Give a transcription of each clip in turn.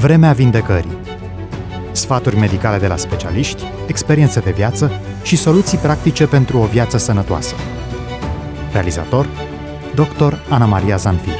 Vremea vindecării. Sfaturi medicale de la specialiști, experiențe de viață și soluții practice pentru o viață sănătoasă. Realizator: Dr. Ana Maria Zanfir.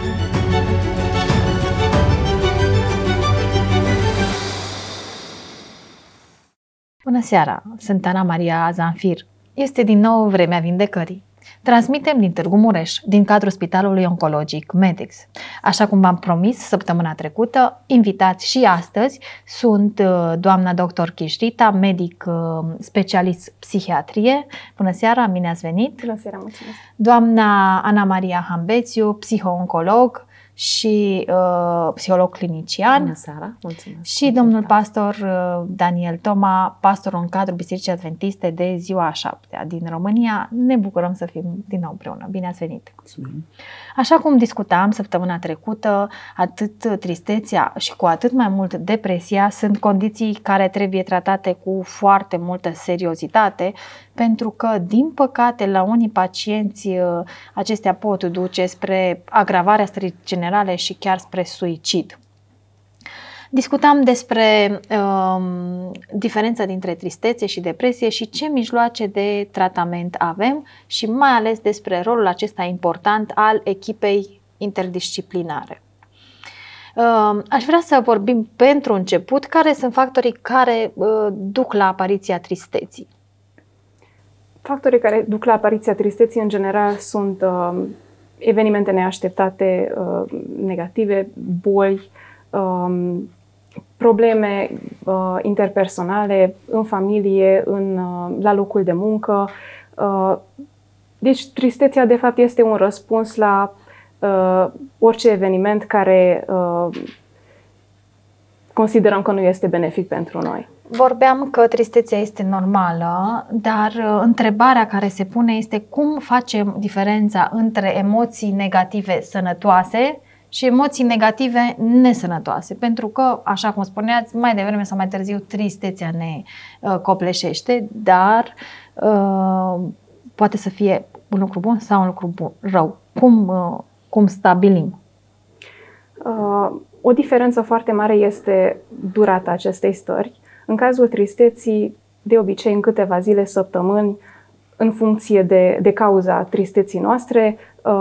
Bună seara! Sunt Ana Maria Zanfir. Este din nou Vremea vindecării. Transmitem din Târgu Mureș, din cadrul Spitalului Oncologic Medix. Așa cum v-am promis săptămâna trecută, invitați și astăzi sunt doamna dr. Chișrita, medic specialist psihiatrie. Bună seara, bine ați venit! Bună seara, mulțumesc! Doamna Ana Maria Hambețiu, psiho-oncolog și psiholog clinician. Bună seara, mulțumesc! Și domnul pastor Daniel Toma, pastor în cadrul Bisericii Adventiste de ziua a 7-a din România. Ne bucurăm să fim din nou împreună. Bine ați venit! Mulțumim. Așa cum discutam săptămâna trecută, atât tristețea și cu atât mai mult depresia sunt condiții care trebuie tratate cu foarte multă seriozitate, pentru că, din păcate, la unii pacienți acestea pot duce spre agravarea stării generale și chiar spre suicid. Discutam despre diferența dintre tristețe și depresie și ce mijloace de tratament avem și mai ales despre rolul acesta important al echipei interdisciplinare. Aș vrea să vorbim pentru început care sunt factorii care duc la apariția tristeții. Factorii care duc la apariția tristeții în general sunt evenimente neașteptate, negative, boli, probleme interpersonale în familie, la locul de muncă. Deci tristețea de fapt este un răspuns la orice eveniment care considerăm că nu este benefic pentru noi. Vorbeam că tristețea este normală, dar întrebarea care se pune este cum facem diferența între emoții negative sănătoase și emoții negative nesănătoase. Pentru că, așa cum spuneați, mai devreme sau mai târziu tristețea ne copleșește, dar poate să fie un lucru bun sau un lucru rău. Cum stabilim? O diferență foarte mare este durata acestei stări. În cazul tristeții, de obicei în câteva zile, săptămâni, în funcție de cauza tristeții noastre,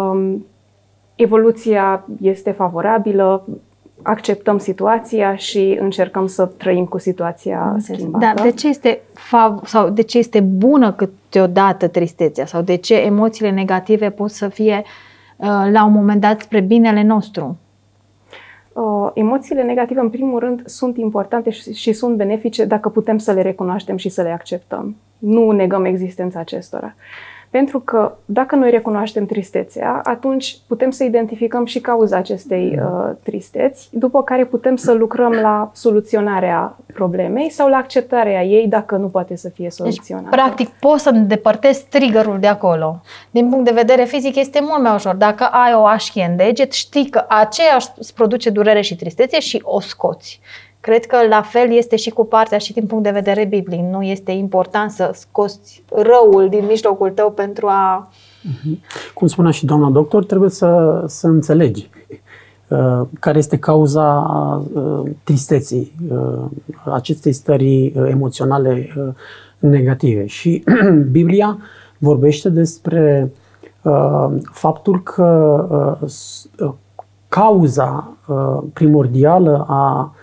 evoluția este favorabilă, acceptăm situația și încercăm să trăim cu situația schimbată. Dar de ce este bună câteodată tristețea sau de ce emoțiile negative pot să fie la un moment dat spre binele nostru? Emoțiile negative, în primul rând, sunt importante și sunt benefice dacă putem să le recunoaștem și să le acceptăm. Nu negăm existența acestora. Pentru că dacă noi recunoaștem tristețea, atunci putem să identificăm și cauza acestei tristeți, după care putem să lucrăm la soluționarea problemei sau la acceptarea ei dacă nu poate să fie soluționată. Deci, practic, poți să îndepărtezi triggerul de acolo. Din punct de vedere fizic este mult mai ușor. Dacă ai o așchie în deget, știi că aceeași îți produce durere și tristețe și o scoți. Cred că la fel este și cu partea și din punct de vedere biblic. Nu este important să scoți răul din mijlocul tău pentru a... Cum spunea și doamna doctor, trebuie să înțelegi care este cauza tristeții, acestei stări emoționale negative. Și Biblia vorbește despre faptul că cauza primordială a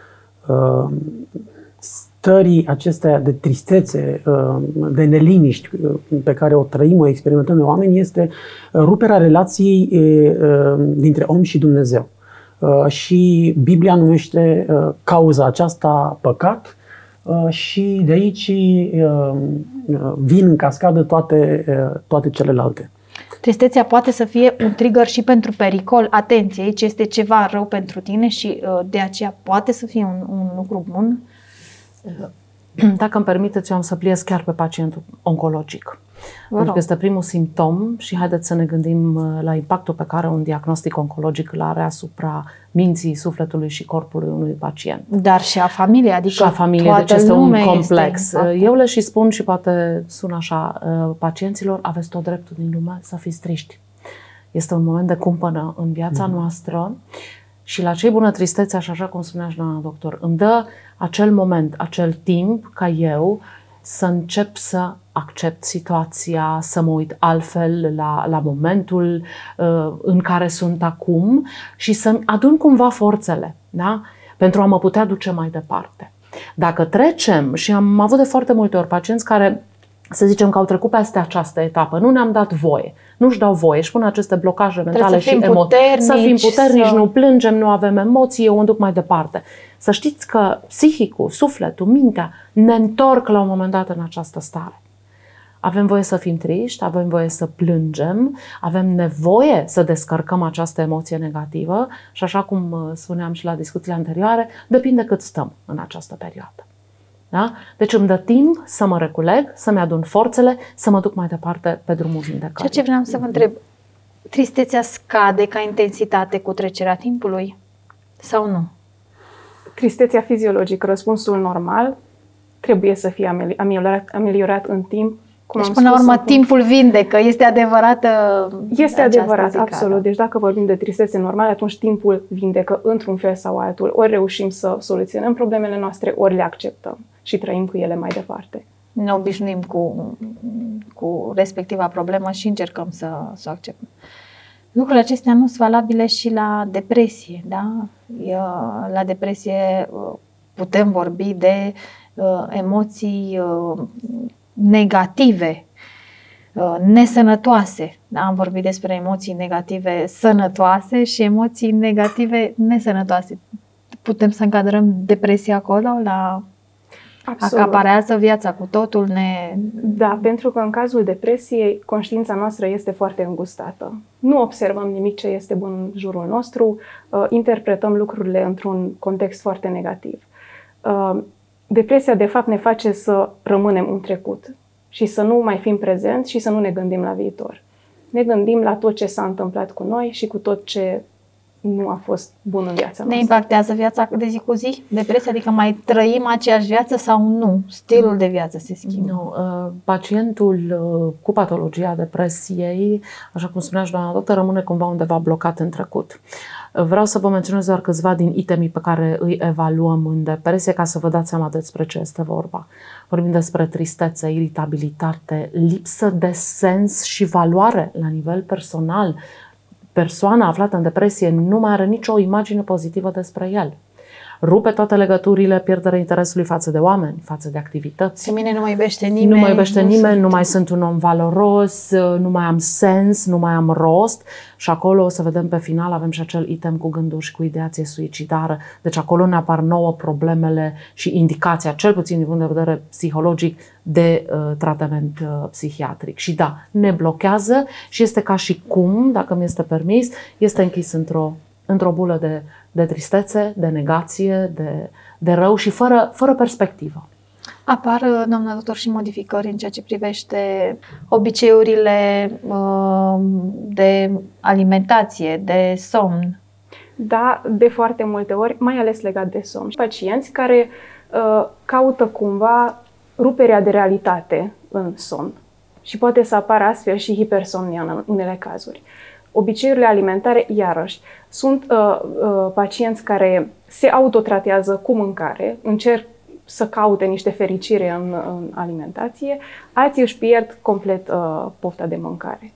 stării acestea de tristețe, de neliniști pe care o trăim, o experimentăm noi oameni, este ruperea relației dintre om și Dumnezeu. Și Biblia numește cauza aceasta păcat și de aici vin în cascadă toate celelalte. Tristețea poate să fie un trigger și pentru pericol. Atenție, aici este ceva rău pentru tine și de aceea poate să fie un lucru bun. Dacă îmi permiteți, eu am să pliez chiar pe pacientul oncologic. Pentru că este primul simptom și haideți să ne gândim la impactul pe care un diagnostic oncologic îl are asupra minții, sufletului și corpului unui pacient. Dar și a familiei, adică și a familiei, deci este un complex. Eu le și spun și poate sună așa, pacienților, aveți tot dreptul din lume să fiți triști. Este un moment de cumpănă în viața noastră Și la ce bună tristețea, și așa cum spunea și doamna doctor, îmi dă acel moment, acel timp ca eu să încep să accept situația, să mă uit altfel la momentul în care sunt acum și să-mi adun cumva forțele, da? Pentru a mă putea duce mai departe. Dacă trecem, și am avut de foarte multe ori pacienți care, să zicem că au trecut peste această etapă, nu ne-am dat voie, nu-și dau voie, își pun aceste blocaje mentale și emoții. Să fim puternici, nu plângem, nu avem emoții, eu îmi duc mai departe. Să știți că psihicul, sufletul, mintea ne întorc la un moment dat în această stare. Avem voie să fim triști, avem voie să plângem, avem nevoie să descărcăm această emoție negativă și așa cum spuneam și la discuțiile anterioare, depinde cât stăm în această perioadă. Da? Deci îmi dă timp să mă reculeg, să-mi adun forțele, să mă duc mai departe pe drumul vindecării. Ceea ce vreau să vă întreb, tristețea scade ca intensitate cu trecerea timpului sau nu? Tristețea fiziologică, răspunsul normal, trebuie să fie ameliorat în timp. Cum deci până la urmă timpul vindecă, este adevărată. Este adevărat, absolut. Deci dacă vorbim de tristețe normale, atunci timpul vindecă într-un fel sau altul. Ori reușim să soluționăm problemele noastre, ori le acceptăm și trăim cu ele mai departe. Ne obișnuim cu respectiva problemă și încercăm să o acceptăm. Lucrurile acestea nu sunt valabile și la depresie, da? La depresie putem vorbi de emoții negative, nesănătoase. Da? Am vorbit despre emoții negative sănătoase și emoții negative nesănătoase. Putem să încadrăm depresia acolo? Acaparează viața cu totul? Da, pentru că în cazul depresiei, conștiința noastră este foarte îngustată. Nu observăm nimic ce este bun în jurul nostru, interpretăm lucrurile într-un context foarte negativ. Depresia, de fapt, ne face să rămânem în trecut și să nu mai fim prezenți și să nu ne gândim la viitor. Ne gândim la tot ce s-a întâmplat cu noi și cu tot ce nu a fost bun în viața noastră. Ne impactează viața de zi cu zi? Depresia, adică mai trăim aceeași viață sau nu? Stilul de viață se schimbă? Nu. Pacientul cu patologia depresiei, așa cum spunea și doamna doctor, rămâne cumva undeva blocat în trecut. Vreau să vă menționez doar câțiva din itemii pe care îi evaluăm în depresie, ca să vă dați seama despre ce este vorba. Vorbim despre tristețe, iritabilitate, lipsă de sens și valoare la nivel personal. Persoana aflată în depresie nu mai are nicio imagine pozitivă despre el. Rupe toate legăturile, pierderea interesului față de oameni, față de activități. Pe mine nu mă iubește nimeni. Nu mă iubește nimeni, nu mai sunt un om valoros, nu mai am sens, nu mai am rost. Și acolo o să vedem pe final, avem și acel item cu gânduri și cu ideație suicidară. Deci acolo ne apar nouă problemele și indicația, cel puțin din punct de vedere psihologic, de tratament psihiatric. Și da, ne blochează și este ca și cum, dacă mi este permis, este închis într-o bulă de tristețe, de negație, de rău și fără perspectivă. Apar, doamna doctor, și modificări în ceea ce privește obiceiurile de alimentație, de somn? Da, de foarte multe ori, mai ales legat de somn. Pacienți care caută cumva ruperea de realitate în somn și poate să apară astfel și hipersomnia în unele cazuri. Obiceiurile alimentare, iarăși, sunt pacienți care se autotratează cu mâncare, încerc să caute niște fericire în alimentație, alții își pierd complet pofta de mâncare.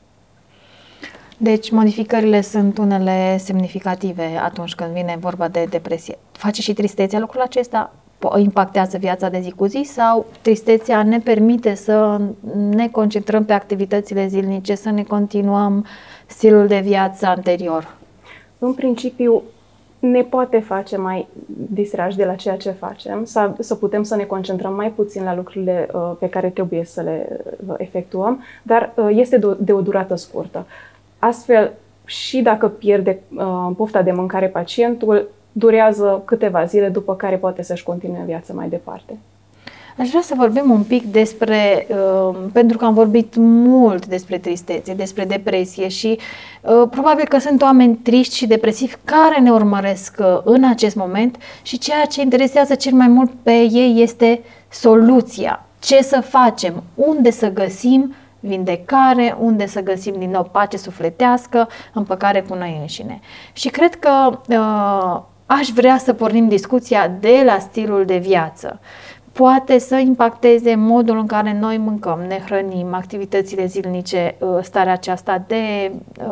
Deci modificările sunt unele semnificative atunci când vine vorba de depresie. Face și tristețea lucrul acesta? Impactează viața de zi cu zi sau tristețea ne permite să ne concentrăm pe activitățile zilnice, să ne continuăm stilul de viață anterior? În principiu, ne poate face mai distrași de la ceea ce facem, să putem să ne concentrăm mai puțin la lucrurile pe care trebuie să le efectuăm, dar este de o durată scurtă. Astfel, și dacă pierde pofta de mâncare pacientul, durează câteva zile, după care poate să-și continue viața mai departe. Aș vrea să vorbim un pic despre, pentru că am vorbit mult despre tristețe, despre depresie și probabil că sunt oameni triști și depresivi care ne urmăresc în acest moment și ceea ce interesează cel mai mult pe ei este soluția. Ce să facem? Unde să găsim vindecare, unde să găsim din nou pace sufletească, împăcare cu noi înșine. Și cred că aș vrea să pornim discuția de la stilul de viață. Poate să impacteze modul în care noi mâncăm, ne hrănim, activitățile zilnice, starea aceasta de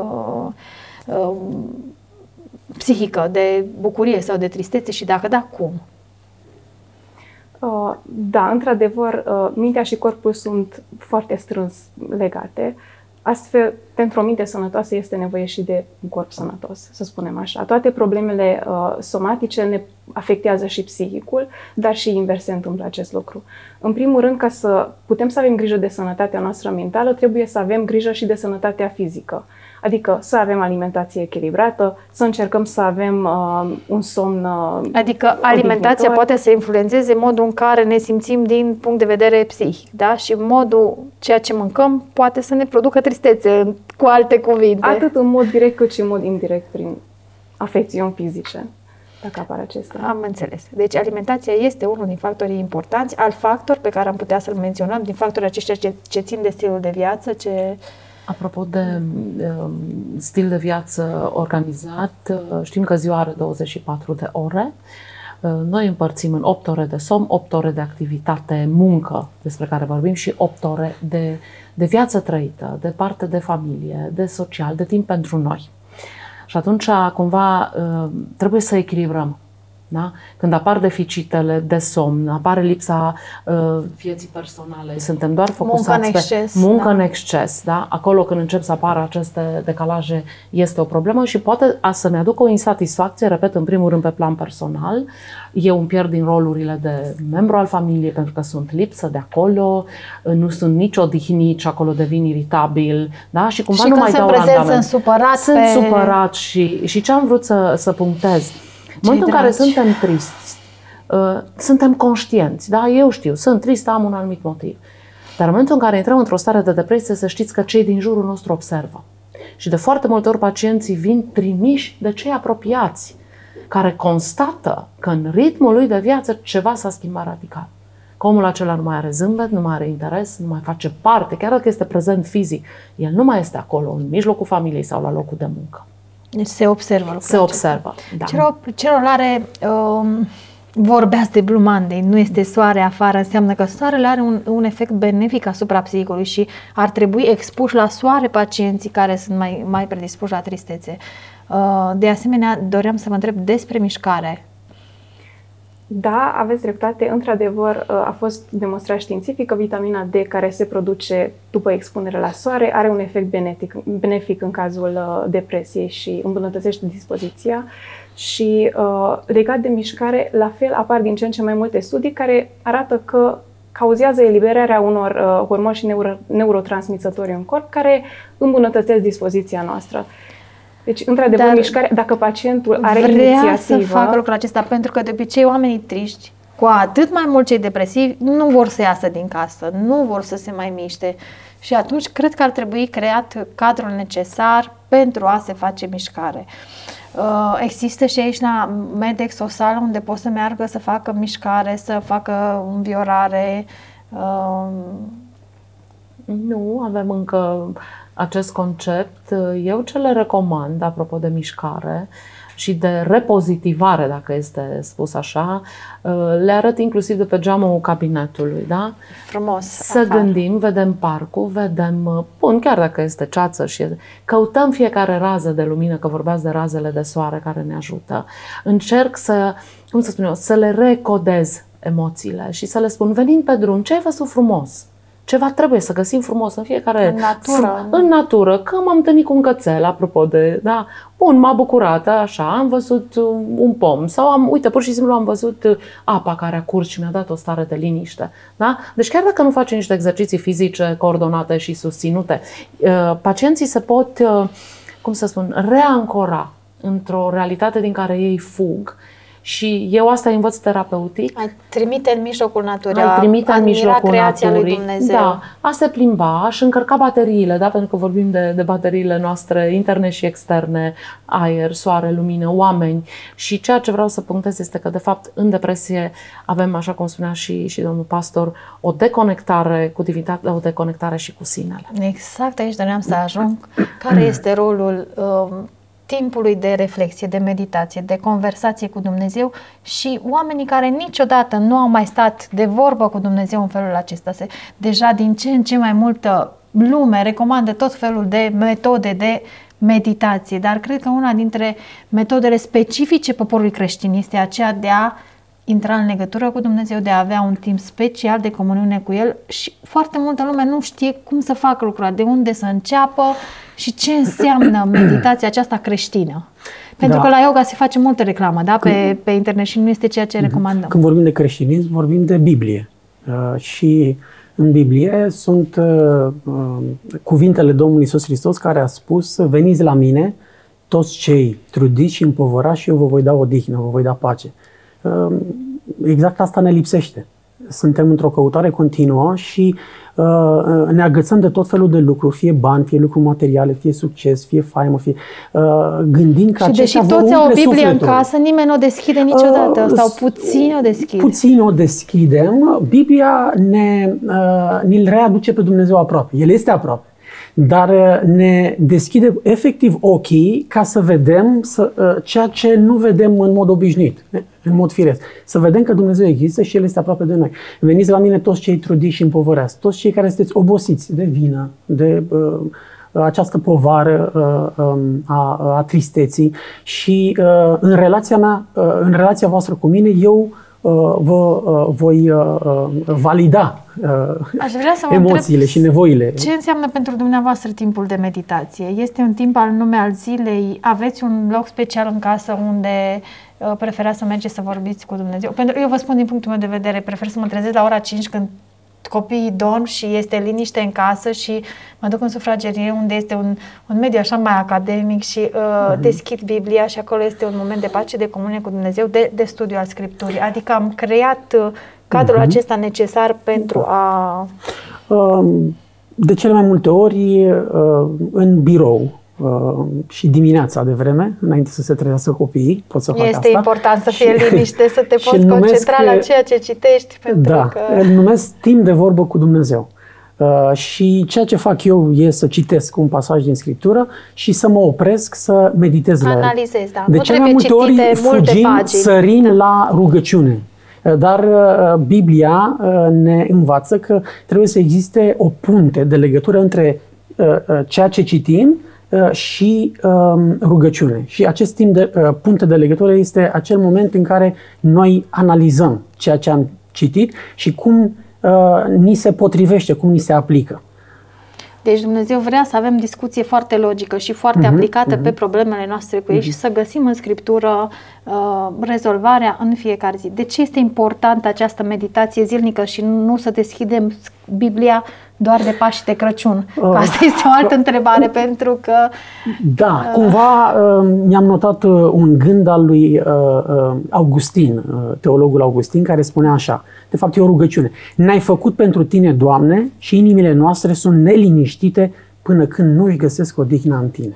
psihică, de bucurie sau de tristețe și dacă da, cum? Da, într-adevăr, mintea și corpul sunt foarte strâns legate. Astfel, pentru o minte sănătoasă este nevoie și de un corp sănătos, să spunem așa. Toate problemele somatice ne afectează și psihicul, dar și invers se întâmplă acest lucru. În primul rând, ca să putem să avem grijă de sănătatea noastră mentală, trebuie să avem grijă și de sănătatea fizică. Adică să avem alimentație echilibrată, să încercăm să avem un somn Adică alimentația poate să influențeze modul în care ne simțim din punct de vedere psihic, da? Și modul, ceea ce mâncăm, poate să ne producă tristețe, cu alte cuvinte. Atât în mod direct cât și în mod indirect prin afecțiuni fizice, dacă apar acestea. Am înțeles. Deci alimentația este unul din factorii importanți. Alt factor pe care am putea să-l menționăm, din factorii aceștia ce țin de stilul de viață, ce... Apropo de stil de viață organizat, știm că ziua are 24 de ore. Noi împărțim în 8 ore de somn, 8 ore de activitate, muncă, despre care vorbim, și 8 ore de viață trăită, de parte de familie, de social, de timp pentru noi. Și atunci, cumva, trebuie să echilibrăm. Da? Când apar deficitele de somn, apare lipsa vieții personale, suntem doar focusați pe muncă în exces. Da? Acolo când încep să apară aceste decalaje este o problemă și poate să-mi aducă o insatisfacție, repet, în primul rând pe plan personal. Eu îmi pierd din rolurile de membru al familiei pentru că sunt lipsă de acolo, nu sunt nici odihnit și acolo devin iritabil. Da? Și cumva și nu mai dau randament. Sunt supărat și ce am vrut să punctez. În momentul în care suntem tristi, suntem conștienți, da? Eu știu, sunt trist, am un anumit motiv. Dar în momentul în care intrăm într-o stare de depresie, să știți că cei din jurul nostru observă. Și de foarte multe ori pacienții vin trimiși de cei apropiați, care constată că în ritmul lui de viață ceva s-a schimbat radical. Că omul acela nu mai are zâmbet, nu mai are interes, nu mai face parte, chiar dacă este prezent fizic, el nu mai este acolo, în mijlocul familiei sau la locul de muncă. Deci se observă lucrul Se observă, da. Celor are, vorbeați de Blue Monday, nu este soare afară, înseamnă că soarele are un efect benefic asupra psihicului și ar trebui expuși la soare pacienții care sunt mai predispuși la tristețe. De asemenea, doream să vă întreb despre mișcare. Da, aveți dreptate. Într-adevăr, a fost demonstrat științific că vitamina D, care se produce după expunere la soare, are un efect benefic în cazul depresiei și îmbunătățește dispoziția. Și legat de mișcare, la fel apar din ce în ce mai multe studii care arată că cauzează eliberarea unor hormoni și neurotransmițători în corp care îmbunătățesc dispoziția noastră. Deci, într-adevăr, mișcare, dacă pacientul are inițiativă... să facă lucrul acesta, pentru că de obicei oamenii triști, cu atât mai mult cei depresivi, nu vor să iasă din casă, nu vor să se mai miște. Și atunci cred că ar trebui creat cadrul necesar pentru a se face mișcare. Există și aici la Medex o sală unde pot să meargă să facă mișcare, să facă înviorare. Nu avem încă acest concept. Eu ce le recomand, apropo de mișcare și de repozitivare, dacă este spus așa, le arăt inclusiv de pe geamul cabinetului, da? Frumos. Să gândim, vedem parcul, vedem, chiar dacă este ceață și căutăm fiecare rază de lumină, că vorbeați de razele de soare care ne ajută. Încerc să le recodez emoțiile și să le spun, venind pe drum, ce ai văzut frumos? Ceva trebuie să găsim frumos în fiecare... În natură. În natură, că m-am întâlnit cu un cățel, apropo de... Da, m-a bucurat, așa, am văzut un pom sau uite, pur și simplu am văzut apa care a curs și mi-a dat o stare de liniște. Da? Deci chiar dacă nu facem niște exerciții fizice coordonate și susținute, pacienții se pot, reancora într-o realitate din care ei fug Și eu asta învăț terapeutic. Ai trimite în mijlocul naturii, Trimite în mijlocul creația naturii. lui Dumnezeu. Da, a se plimba, a-și încărca bateriile, da? Pentru că vorbim de bateriile noastre interne și externe, aer, soare, lumină, oameni. Și ceea ce vreau să punctez este că, de fapt, în depresie avem, așa cum spunea și domnul pastor, o deconectare cu divinitate, o deconectare și cu sinele. Exact, aici doream să ajung. Care este rolul timpului de reflexie, de meditație, de conversație cu Dumnezeu și oamenii care niciodată nu au mai stat de vorbă cu Dumnezeu în felul acesta. Deja din ce în ce mai multă lume recomandă tot felul de metode de meditație, dar cred că una dintre metodele specifice poporului creștin este aceea de a intra în legătură cu Dumnezeu, de a avea un timp special de comuniune cu El și foarte multă lume nu știe cum să facă lucrurile, de unde să înceapă și ce înseamnă meditația aceasta creștină. Pentru că la yoga se face multă reclamă, da? Pe internet și nu este ceea ce recomandăm. Când vorbim de creștinism, vorbim de Biblie. Și în Biblie sunt cuvintele Domnului Iisus Hristos care a spus: veniți la mine toți cei trudiți și împovărați și eu vă voi da odihnă, vă voi da pace. Exact asta ne lipsește. Suntem într-o căutare continuă și ne agățăm de tot felul de lucruri, fie bani, fie lucruri materiale, fie succes, fie faimă, fie gândind că acestea vor umple toți au o Biblie sufletul. în casă, nimeni nu o deschide niciodată sau puțin o deschide. Puțin o deschidem. Biblia ne-l readuce pe Dumnezeu aproape. El este aproape. Dar ne deschide efectiv ochii ca să vedem ceea ce nu vedem în mod obișnuit, în mod firesc. Să vedem că Dumnezeu există și El este aproape de noi. Veniți la mine toți cei trudiți și împovăreați, toți cei care sunteți obosiți de vină, de această povară a tristeții și în relația voastră cu mine, eu vă voi valida emoțiile și nevoile. Ce înseamnă pentru dumneavoastră timpul de meditație? Este un timp anume al zilei? Aveți un loc special în casă unde preferați să mergeți să vorbiți cu Dumnezeu? Pentru eu vă spun din punctul meu de vedere, prefer să mă trezesc la ora 5 când copiii dorm și este liniște în casă și mă duc în sufragerie unde este un mediu așa mai academic și deschid Biblia și acolo este un moment de pace, de comunie cu Dumnezeu, de studiu al Scripturii. Adică am creat cadrul acesta necesar pentru a... De cele mai multe ori în birou și dimineața de vreme, înainte să se trezească copiii, pot să fac asta. Este important să fie liniște, să te poți concentra la ceea ce citești. Pentru că... îl numesc timp de vorbă cu Dumnezeu. Și ceea ce fac eu e să citesc un pasaj din Scriptură și să mă opresc să meditez la el. Analizez, da. De cele mai multe ori fugim, sărim la rugăciune. Dar Biblia ne învață că trebuie să existe o punte de legătură între ceea ce citim și rugăciune. Și acest timp de punte de legătură este acel moment în care noi analizăm ceea ce am citit și cum ni se potrivește, cum ni se aplică. Deci Dumnezeu vrea să avem discuție foarte logică și foarte aplicată pe problemele noastre cu ei și să găsim în Scriptură rezolvarea în fiecare zi. De ce este importantă această meditație zilnică și nu să deschidem Biblia doar de Paști de Crăciun? Asta este o altă întrebare, pentru că... Da, cumva mi-am notat un gând al lui Augustin, teologul Augustin, care spunea așa, de fapt e o rugăciune: n-ai făcut pentru tine, Doamne, și inimile noastre sunt neliniștite până când nu își găsesc odihna în tine.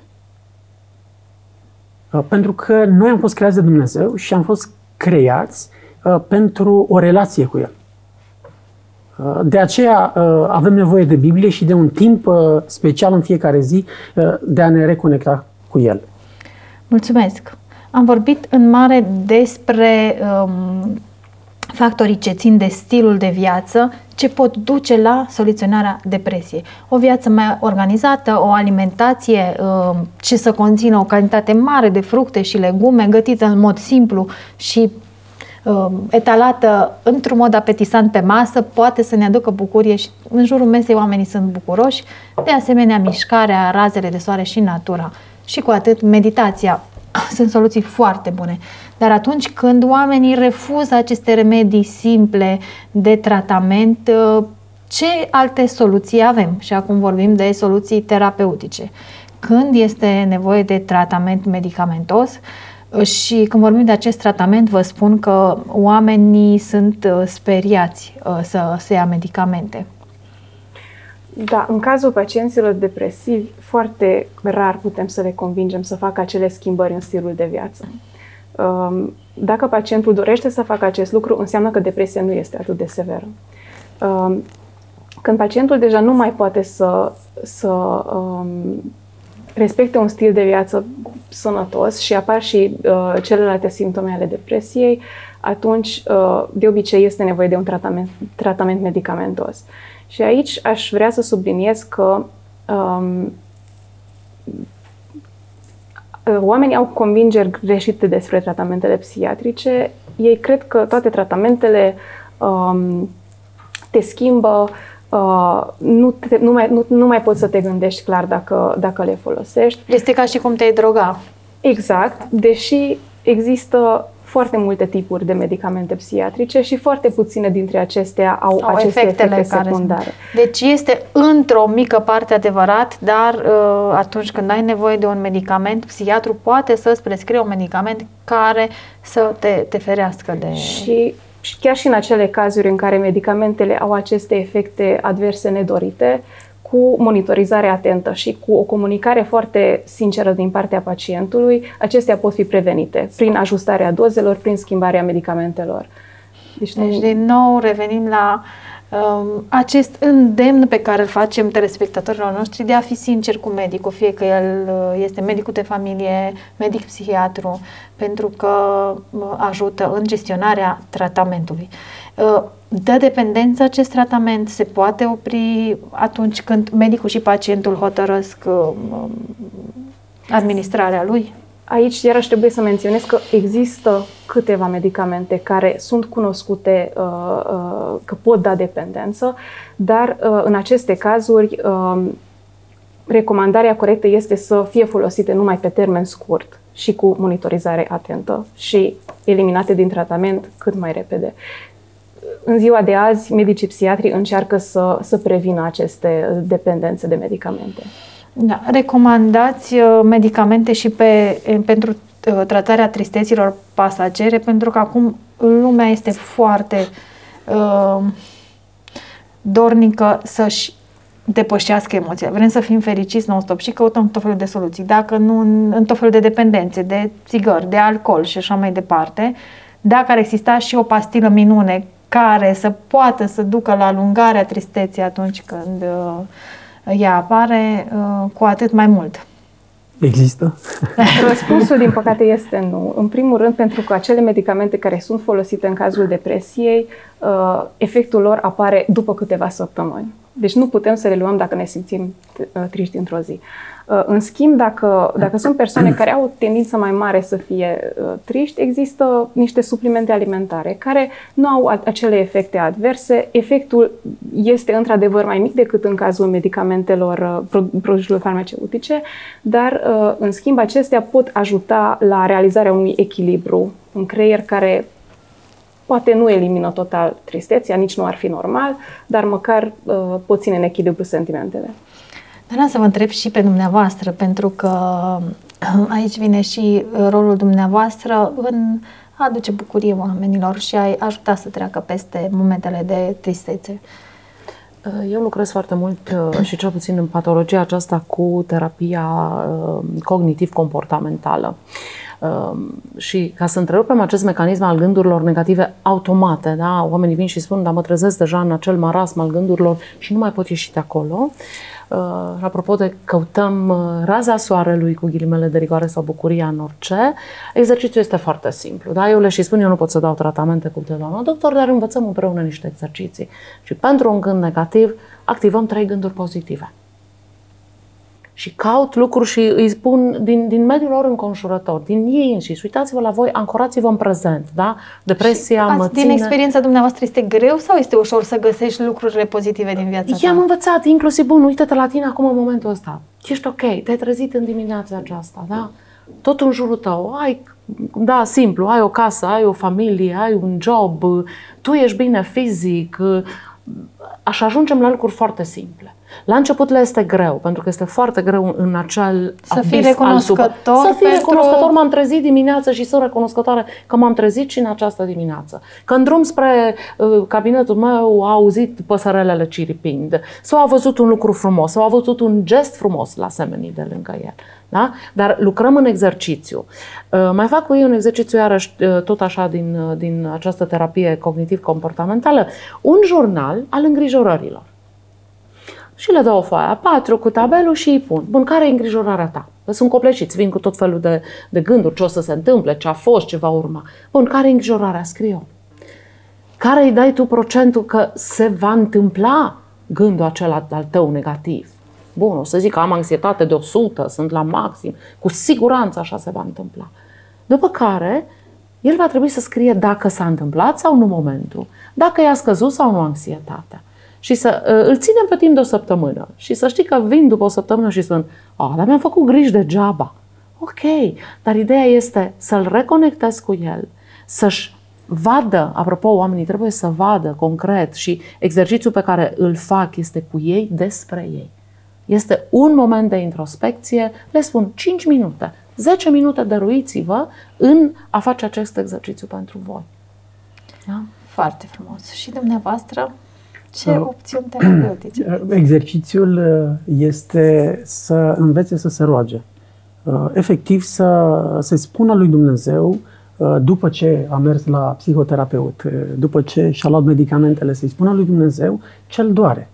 Pentru că noi am fost creați de Dumnezeu și am fost creați pentru o relație cu El. De aceea avem nevoie de Biblie și de un timp special în fiecare zi de a ne reconecta cu El. Mulțumesc! Am vorbit în mare despre factorii ce țin de stilul de viață, ce pot duce la soluționarea depresiei. O viață mai organizată, o alimentație ce să conțină o cantitate mare de fructe și legume, gătită în mod simplu și etalată într-un mod apetisant pe masă, poate să ne aducă bucurie și în jurul mesei oamenii sunt bucuroși. De asemenea, mișcarea, razele de soare și natura. Și cu atât meditația. Sunt soluții foarte bune. Dar atunci când oamenii refuză aceste remedii simple de tratament, ce alte soluții avem? Și acum vorbim de soluții terapeutice. Când este nevoie de tratament medicamentos, Și când vorbim de acest tratament, vă spun că oamenii sunt speriați să ia medicamente. Da, în cazul pacienților depresivi, foarte rar putem să le convingem să facă acele schimbări în stilul de viață. Dacă pacientul dorește să facă acest lucru, înseamnă că depresia nu este atât de severă. Când pacientul deja nu mai poate să respecte un stil de viață sănătos și apar și celelalte simptome ale depresiei, atunci, de obicei, este nevoie de un tratament medicamentos. Și aici aș vrea să subliniez că oamenii au convingeri greșite despre tratamentele psihiatrice. Ei cred că toate tratamentele te schimbă, nu mai poți să te gândești clar dacă le folosești. Este ca și cum te-ai droga. Exact, deși există foarte multe tipuri de medicamente psihiatrice și foarte puține dintre acestea au aceste efecte secundare. Deci este într-o mică parte adevărat, dar atunci când ai nevoie de un medicament, psihiatru poate să-ți prescrie un medicament care să te ferească de... Și chiar și în acele cazuri în care medicamentele au aceste efecte adverse nedorite, cu monitorizare atentă și cu o comunicare foarte sinceră din partea pacientului, acestea pot fi prevenite prin ajustarea dozelor, prin schimbarea medicamentelor. Deci din nou revenim la acest îndemn pe care îl facem telespectatorilor noștri de a fi sincer cu medicul, fie că el este medicul de familie, medic psihiatru, pentru că ajută în gestionarea tratamentului. Dă dependență acest tratament? Se poate opri atunci când medicul și pacientul hotărăsc administrarea lui? Aici iarăși trebuie să menționez că există câteva medicamente care sunt cunoscute că pot da dependență, dar în aceste cazuri recomandarea corectă este să fie folosite numai pe termen scurt și cu monitorizare atentă și eliminate din tratament cât mai repede. În ziua de azi, medicii psihiatri încearcă să prevină aceste dependențe de medicamente. Da. Recomandați medicamente și pentru tratarea tristeților pasagere, pentru că acum lumea este foarte dornică să-și depășească emoția. Vrem să fim fericiți non-stop și căutăm tot felul de soluții. Dacă nu în tot felul de dependențe, de țigări, de alcool și așa mai departe, dacă ar exista și o pastilă minune care să poată să ducă la alungarea tristeții atunci când ea apare, cu atât mai mult. Există? Răspunsul, din păcate, este nu. În primul rând, pentru că acele medicamente care sunt folosite în cazul depresiei, efectul lor apare după câteva săptămâni. Deci nu putem să le luăm dacă ne simțim triști într-o zi. În schimb, dacă sunt persoane care au o tendință mai mare să fie triști, există niște suplimente alimentare care nu au acele efecte adverse. Efectul este într-adevăr mai mic decât în cazul medicamentelor, produselor farmaceutice, dar în schimb acestea pot ajuta la realizarea unui echilibru în creier care poate nu elimină total tristețea, nici nu ar fi normal, dar măcar pot ține în echilibru sentimentele. Dar să vă întreb și pe dumneavoastră, pentru că aici vine și rolul dumneavoastră în a aduce bucurie oamenilor și a ajuta să treacă peste momentele de tristețe. Eu lucrez foarte mult și cel puțin în patologia aceasta cu terapia cognitiv-comportamentală. Și ca să întrerupem acest mecanism al gândurilor negative automate, da? Oamenii vin și spun, dar mă trezesc deja în acel marasm al gândurilor și nu mai pot ieși de acolo. Apropo de căutăm raza soarelui cu ghilimele de rigoare sau bucuria în orice, exercițiul este foarte simplu. Da? Eu le și spun, eu nu pot să dau tratamente cum te doamna doctor, dar învățăm împreună niște exerciții. Și pentru un gând negativ, activăm 3 gânduri pozitive. Și caut lucruri și îi spun din mediul lor înconjurător, din ei înșiși. Uitați-vă la voi, ancorați-vă în prezent, da? Depresia mă ține... Din experiența dumneavoastră este greu sau este ușor să găsești lucrurile pozitive din viața ta? I-am învățat, inclusiv, bun, uite-te la tine acum în momentul ăsta. Ești ok, te-ai trezit în dimineața aceasta, da? Tot în jurul tău, da, simplu, ai o casă, ai o familie, ai un job, tu ești bine fizic, ajungem la lucruri foarte simple. La început le este greu, pentru că este foarte greu în acel să fii recunoscător. Să fii recunoscător, m-am trezit dimineața și sunt recunoscătoare că m-am trezit și în această dimineață. Că în drum spre cabinetul meu a auzit păsărelele ciripind, sau a văzut un lucru frumos, sau a văzut un gest frumos la semenii de lângă el. Da? Dar lucrăm în exercițiu. Mai fac cu ei un exercițiu, iarăși, tot așa, din această terapie cognitiv-comportamentală, un jurnal al îngrijorărilor. Și le dau o foaie A4 cu tabelul și îi pun. Bun, care e îngrijorarea ta? Că sunt copleșiți, vin cu tot felul de gânduri, ce o să se întâmple, ce a fost, ce va urma. Bun, care e îngrijorarea? Scrie-o. Care îi dai tu procentul că se va întâmpla gândul acela al tău negativ? Bun, o să zic că am anxietate de 100, sunt la maxim. Cu siguranță așa se va întâmpla. După care, el va trebui să scrie dacă s-a întâmplat sau nu momentul, dacă i-a scăzut sau nu anxietatea. Și să îl ținem pe timp de o săptămână. Și să știi că vin după o săptămână și spun, dar mi-am făcut griji degeaba. Ok, dar ideea este să-l reconectezi cu el, să-și vadă, apropo, oamenii trebuie să vadă concret și exercițiul pe care îl fac este cu ei, despre ei. Este un moment de introspecție, le spun 5 minute, 10 minute dăruiți-vă în a face acest exercițiu pentru voi. Da? Foarte frumos. Și dumneavoastră, ce opțiuni terapeutice? Exercițiul este să învețe să se roage. Efectiv să spună lui Dumnezeu, după ce a mers la psihoterapeut, după ce și-a luat medicamentele, să-i spună lui Dumnezeu ce-l doare,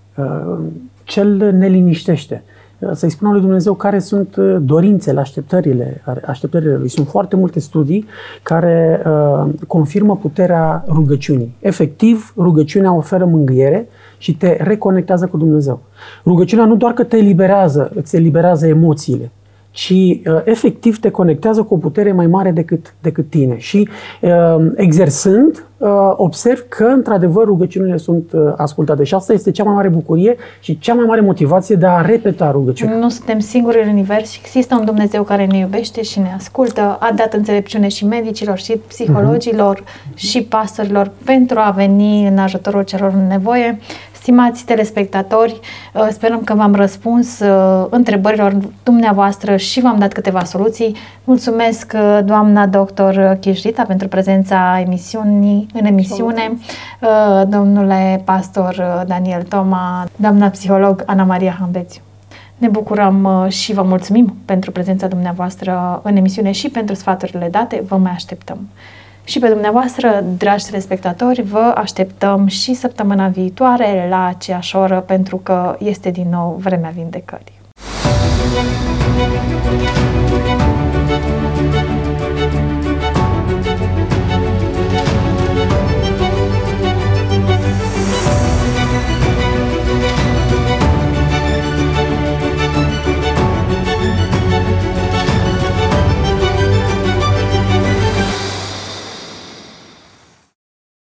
ce-l neliniștește. Să-i spună lui Dumnezeu care sunt dorințele, așteptările lui. Sunt foarte multe studii care confirmă puterea rugăciunii. Efectiv, rugăciunea oferă mângâiere și te reconectează cu Dumnezeu. Rugăciunea nu doar că îți eliberează emoțiile, ci efectiv te conectează cu o putere mai mare decât tine. Și exersând, observ că, într-adevăr, rugăciunile sunt ascultate. Și asta este cea mai mare bucurie și cea mai mare motivație de a repeta rugăciunea. Nu suntem singuri în univers și există un Dumnezeu care ne iubește și ne ascultă. A dat înțelepciune și medicilor, și psihologilor, și pastorilor pentru a veni în ajutorul celor în nevoie. Stimați telespectatori, sperăm că v-am răspuns întrebărilor dumneavoastră și v-am dat câteva soluții. Mulțumesc, doamna doctor Chijrita, pentru prezența în emisiune, domnule pastor Daniel Toma, doamna psiholog Ana Maria Hambețiu. Ne bucurăm și vă mulțumim pentru prezența dumneavoastră în emisiune și pentru sfaturile date. Vă mai așteptăm. Și pe dumneavoastră, dragi telespectatori, vă așteptăm și săptămâna viitoare la aceeași oră, pentru că este din nou vremea vindecării.